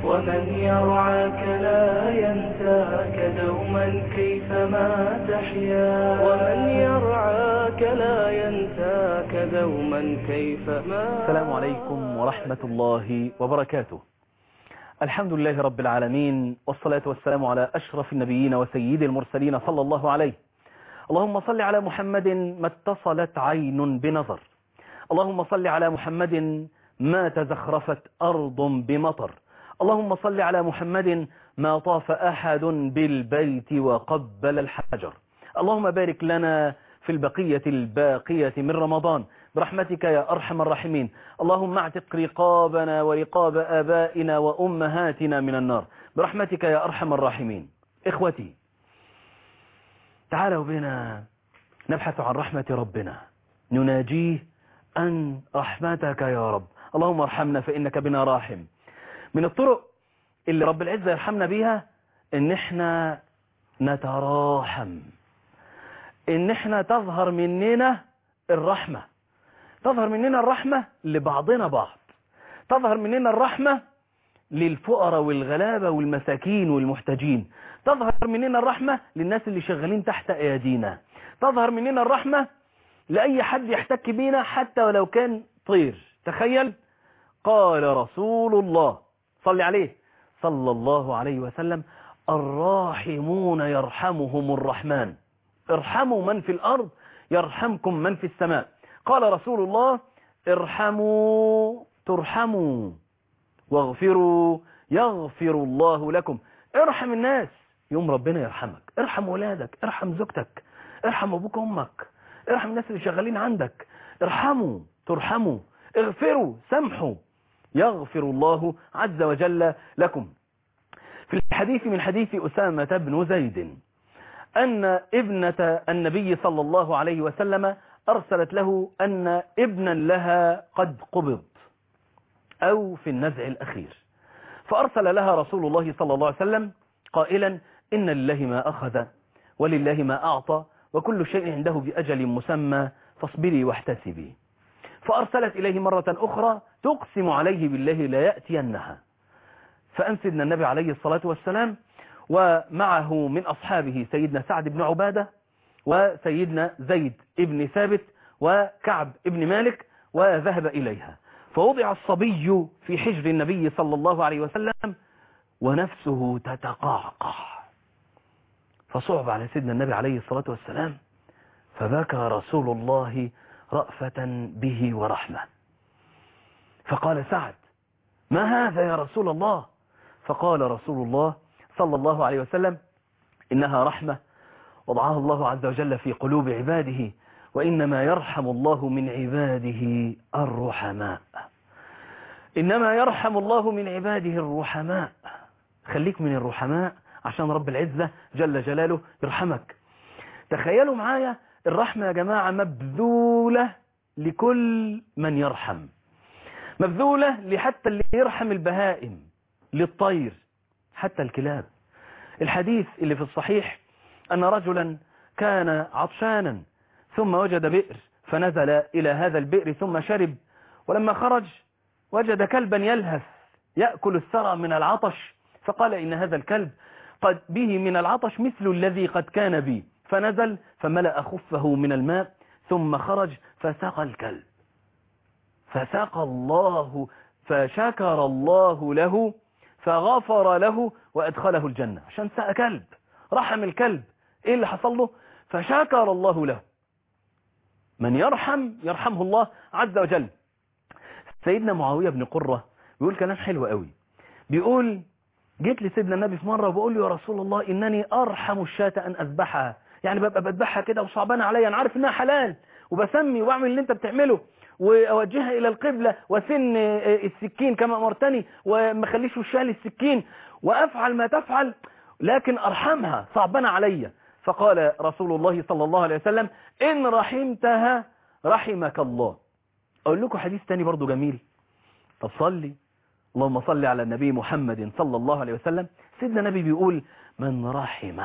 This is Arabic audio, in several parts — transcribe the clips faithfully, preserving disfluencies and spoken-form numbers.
ومن يرعاك لا ينساك دوما كيفما تحيا ومن يرعاك لا ينساك دوما كيفما. السلام عليكم ورحمة الله وبركاته. الحمد لله رب العالمين، والصلاة والسلام على أشرف النبيين وسيد المرسلين صلى الله عليه. اللهم صل على محمد ما اتصلت عين بنظر، اللهم صل على محمد ما تزخرفت أرض بمطر، اللهم صل على محمد ما طاف أحد بالبيت وقبل الحجر. اللهم بارك لنا في البقية الباقية من رمضان برحمتك يا أرحم الراحمين. اللهم اعتق رقابنا ورقاب آبائنا وأمهاتنا من النار برحمتك يا أرحم الراحمين. إخوتي، تعالوا بنا نبحث عن رحمة ربنا، نناجيه أن رحمتك يا رب، اللهم ارحمنا فإنك بنا راحم. من الطرق اللي رب العزة يرحمنا بيها ان احنا نتراحم، ان احنا تظهر مننا الرحمة، تظهر مننا الرحمة لبعضنا بعض، تظهر مننا الرحمة للفقراء والغلابة والمساكين والمحتاجين، تظهر مننا الرحمة للناس اللي شغالين تحت ايدينا، تظهر مننا الرحمة لأي حد يحتك بينا حتى ولو كان طير. تخيل، قال رسول الله صل عليه صلى الله عليه وسلم: الراحمون يرحمهم الرحمن، ارحموا من في الأرض يرحمكم من في السماء. قال رسول الله: ارحموا ترحموا واغفروا يغفر الله لكم. ارحم الناس يوم ربنا يرحمك، ارحم ولادك، ارحم زوجتك، ارحم أبوك وأمك، ارحم الناس اللي شغالين عندك. ارحموا ترحموا، اغفروا سامحوا يغفر الله عز وجل لكم. في الحديث من حديث أسامة بن زيد أن ابنة النبي صلى الله عليه وسلم أرسلت له أن ابنا لها قد قبض أو في النزع الأخير، فأرسل لها رسول الله صلى الله عليه وسلم قائلا: إن لله ما أخذ ولله ما أعطى وكل شيء عنده بأجل مسمى فاصبري واحتسبي. فأرسلت إليه مرة أخرى تقسم عليه بالله لا يأتينها، فأنسدنا النبي عليه الصلاة والسلام ومعه من أصحابه سيدنا سعد بن عبادة وسيدنا زيد بن ثابت وكعب بن مالك، وذهب إليها، فوضع الصبي في حجر النبي صلى الله عليه وسلم ونفسه تتقعقع، فصعب على سيدنا النبي عليه الصلاة والسلام، فبكى رسول الله رأفة به ورحمة، فقال سعد: ما هذا يا رسول الله؟ فقال رسول الله صلى الله عليه وسلم: إنها رحمة وضعها الله عز وجل في قلوب عباده، وإنما يرحم الله من عباده الرحماء، إنما يرحم الله من عباده الرحماء. خليك من الرحماء عشان رب العزة جل جلاله يرحمك. تخيلوا معايا، الرحمة يا جماعة مبذولة لكل من يرحم، مبذولة لحتى اللي يرحم البهائم، للطير، حتى الكلاب. الحديث اللي في الصحيح أن رجلا كان عطشانا ثم وجد بئر فنزل إلى هذا البئر ثم شرب، ولما خرج وجد كلبا يلهث يأكل الثرى من العطش، فقال: إن هذا الكلب قد به من العطش مثل الذي قد كان بي، فنزل فملأ خفه من الماء ثم خرج فسقى الكلب، فسقى الله فشكر الله له فغفر له وأدخله الجنة، عشان سقى كلب، رحم الكلب. إيه اللي حصل له؟ فشكر الله له. من يرحم يرحمه الله عز وجل. سيدنا معاوية بن قرة بيقول كلام حلو قوي، بيقول: جيت لسيدنا النبي في مرة وبقول له: يا رسول الله، إنني أرحم الشاة أن أذبحها، يعني ببقى بذبحها كده وصعبان عليا، أنا عارف إنها حلال وبسمي وأعمل اللي أنت بتعمله وأوجهها إلى القبلة وسن السكين كما أمرتني وما خليش وشها للسكين وأفعل ما تفعل، لكن أرحمها صعبان عليا. فقال رسول الله صلى الله عليه وسلم: إن رحمتها رحمك الله. أقول لكم حديث تاني برضو جميل، طب صلي، اللهم صل على النبي محمد صلى الله عليه وسلم. سيدنا النبي بيقول: من رحم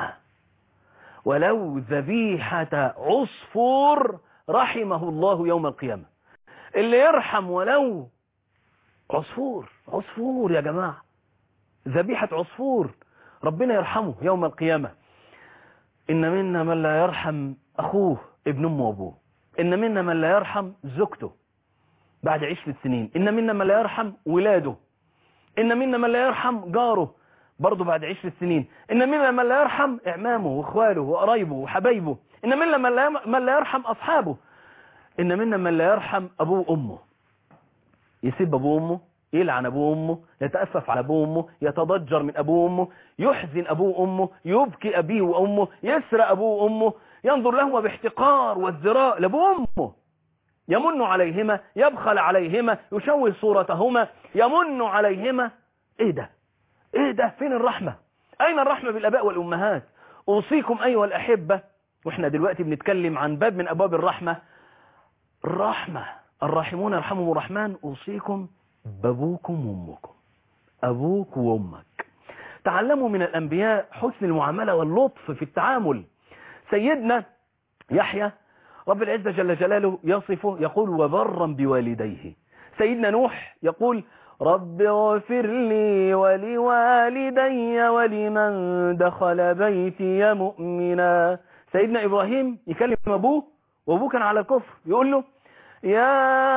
ولو ذبيحة عصفور رحمه الله يوم القيامة. اللي يرحم ولو عصفور، عصفور يا جماعة، ذبيحة عصفور ربنا يرحمه يوم القيامة. إن منا من لا يرحم أخوه ابن أمه وأبوه، إن منا من لا يرحم زوجته بعد عشرة سنين، إن منا من لا يرحم ولاده، إن منا من لا يرحم جاره برضه بعد عشر سنين، إن منا من لا يرحم إعمامه وإخواله وقرايبه وحبايبه، إن منا من لا من لا يرحم أصحابه، إن منا من لا يرحم أبوه وأمه. يسيب أبوه وأمه، يلعن أبوه وأمه، يتأسف على أبوه وأمه، يتضجر من أبوه وأمه، يحزن أبوه وأمه، يبكي أبيه وأمه، يسرق أبوه وأمه، ينظر لهما باحتقار والزراء لأبوه وأمه، يمن عليهما، يبخل عليهما، يشوه صورتهما، يمن عليهما. ايه ده ايه ده فين الرحمة؟ اين الرحمة بالاباء والامهات؟ اوصيكم ايها الاحبة، واحنا دلوقتي بنتكلم عن باب من ابواب الرحمة، الرحمة الراحمون يرحمهم الرحمن، اوصيكم بابوكم وامكم، ابوك وامك. تعلموا من الانبياء حسن المعاملة واللطف في التعامل. سيدنا يحيى رب العزة جل جلاله يصفه يقول وبرا بوالديه. سيدنا نوح يقول رب اغفر لي ولوالدي ولمن دخل بيتي مؤمنا. سيدنا إبراهيم يكلم أبوه وأبوه كان على الكفر، يقول له يا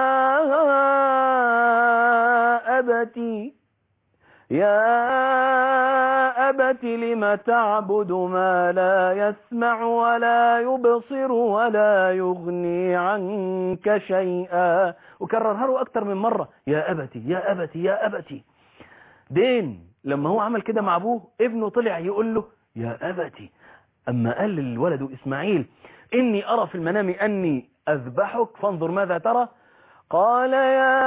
أبتي يا أبت لم تعبد ما لا يسمع ولا يبصر ولا يغني عنك شيئا. وكررها له أكتر من مرة، يا أبتي يا أبتي يا أبتي. دين لما هو عمل كده مع أبوه، ابنه طلع يقول له يا أبتي. أما قال للولد إسماعيل إني أرى في المنام أني أذبحك فانظر ماذا ترى، قال يا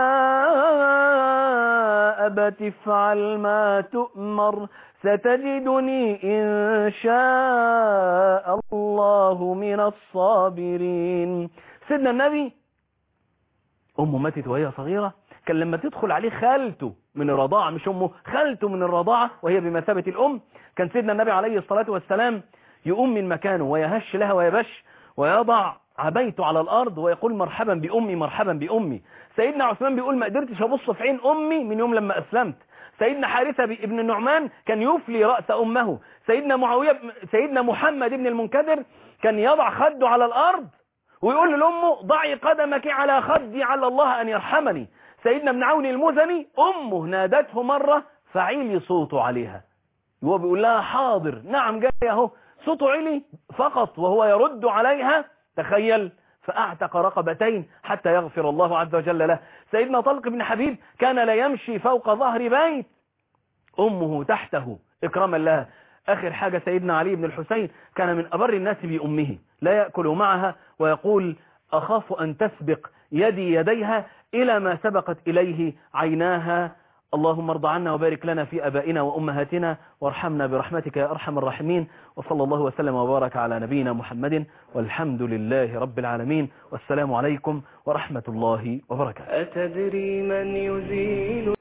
أبت افعل ما تؤمر ستجدني إن شاء الله من الصابرين. سيدنا النبي أمه ماتت وهي صغيرة، كان لما تدخل عليه خالته من الرضاعة، مش أمه، خالته من الرضاعة وهي بمثابة الأم، كان سيدنا النبي عليه الصلاة والسلام يقوم من مكانه ويهش لها ويبش ويضع عبيته على الأرض ويقول مرحبا بأمي مرحبا بأمي. سيدنا عثمان بيقول ما قدرتش أبص في عين أمي من يوم لما أسلمت. سيدنا حارثة ابن النعمان كان يفلي رأس أمه. سيدنا معاوية سيدنا محمد ابن المنكدر كان يضع خده على الأرض ويقول لأمه ضعي قدمك على خدي على الله أن يرحمني. سيدنا ابن عون المزني أمه نادته مرة فعيلي صوته عليها، وهو بيقول لها حاضر نعم جاي اهو، صوته علي فقط وهو يرد عليها، تخيل، فأعتق رقبتين حتى يغفر الله عز وجل له. سيدنا طلق بن حبيب كان لا يمشي فوق ظهر بيت أمه تحته إكراما لها. آخر حاجة سيدنا علي بن الحسين كان من أبر الناس بأمه، لا يأكل معها ويقول أخاف أن تسبق يدي يديها إلى ما سبقت إليه عيناها. اللهم ارض عنا وبارك لنا في أبائنا وأمهاتنا وارحمنا برحمتك يا أرحم الراحمين. وصلى الله وسلم وبارك على نبينا محمد والحمد لله رب العالمين، والسلام عليكم ورحمة الله وبركاته. أتدري من يزيل